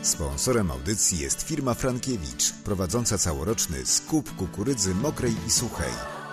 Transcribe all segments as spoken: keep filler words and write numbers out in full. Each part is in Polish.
Sponsorem audycji jest firma Frankiewicz, prowadząca całoroczny skup kukurydzy mokrej i suchej.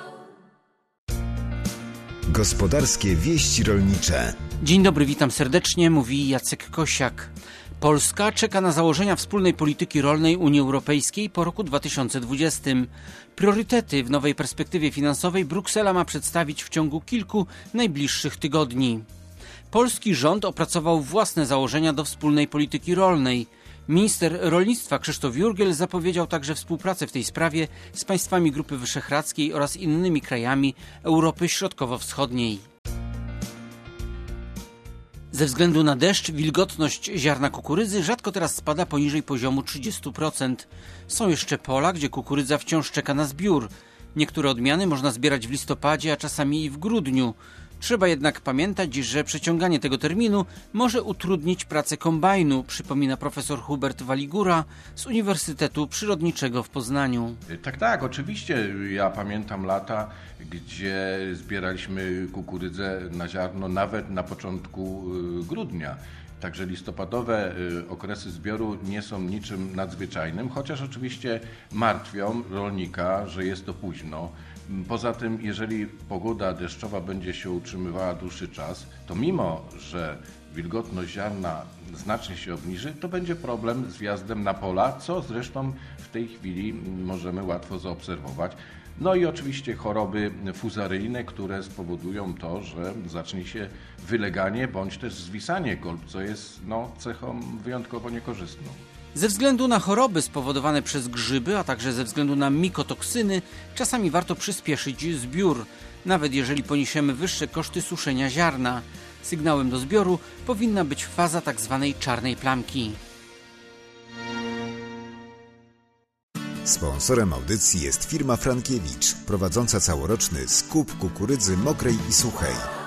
Gospodarskie wieści rolnicze. Dzień dobry, witam serdecznie, mówi Jacek Kosiak. Polska czeka na założenia wspólnej polityki rolnej Unii Europejskiej po roku dwa tysiące dwudziestym. Priorytety w nowej perspektywie finansowej Bruksela ma przedstawić w ciągu kilku najbliższych tygodni. Polski rząd opracował własne założenia do wspólnej polityki rolnej. Minister rolnictwa Krzysztof Jurgiel zapowiedział także współpracę w tej sprawie z państwami Grupy Wyszehradzkiej oraz innymi krajami Europy Środkowo-Wschodniej. Ze względu na deszcz, wilgotność ziarna kukurydzy rzadko teraz spada poniżej poziomu trzydzieści procent. Są jeszcze pola, gdzie kukurydza wciąż czeka na zbiór. Niektóre odmiany można zbierać w listopadzie, a czasami i w grudniu. Trzeba jednak pamiętać, że przeciąganie tego terminu może utrudnić pracę kombajnu, przypomina profesor Hubert Waligura z Uniwersytetu Przyrodniczego w Poznaniu. Tak, tak, oczywiście. Ja pamiętam lata, gdzie zbieraliśmy kukurydzę na ziarno nawet na początku grudnia. Także listopadowe okresy zbioru nie są niczym nadzwyczajnym, chociaż oczywiście martwią rolnika, że jest to późno. Poza tym, jeżeli pogoda deszczowa będzie się utrzymywała dłuższy czas, to mimo, że wilgotność ziarna znacznie się obniży, to będzie problem z wjazdem na pola, co zresztą w tej chwili możemy łatwo zaobserwować. No i oczywiście choroby fuzaryjne, które spowodują to, że zacznie się wyleganie bądź też zwisanie golb, co jest no, cechą wyjątkowo niekorzystną. Ze względu na choroby spowodowane przez grzyby, a także ze względu na mikotoksyny, czasami warto przyspieszyć zbiór, nawet jeżeli poniesiemy wyższe koszty suszenia ziarna. Sygnałem do zbioru powinna być faza tzw. czarnej plamki. Sponsorem audycji jest firma Frankiewicz, prowadząca całoroczny skup kukurydzy mokrej i suchej.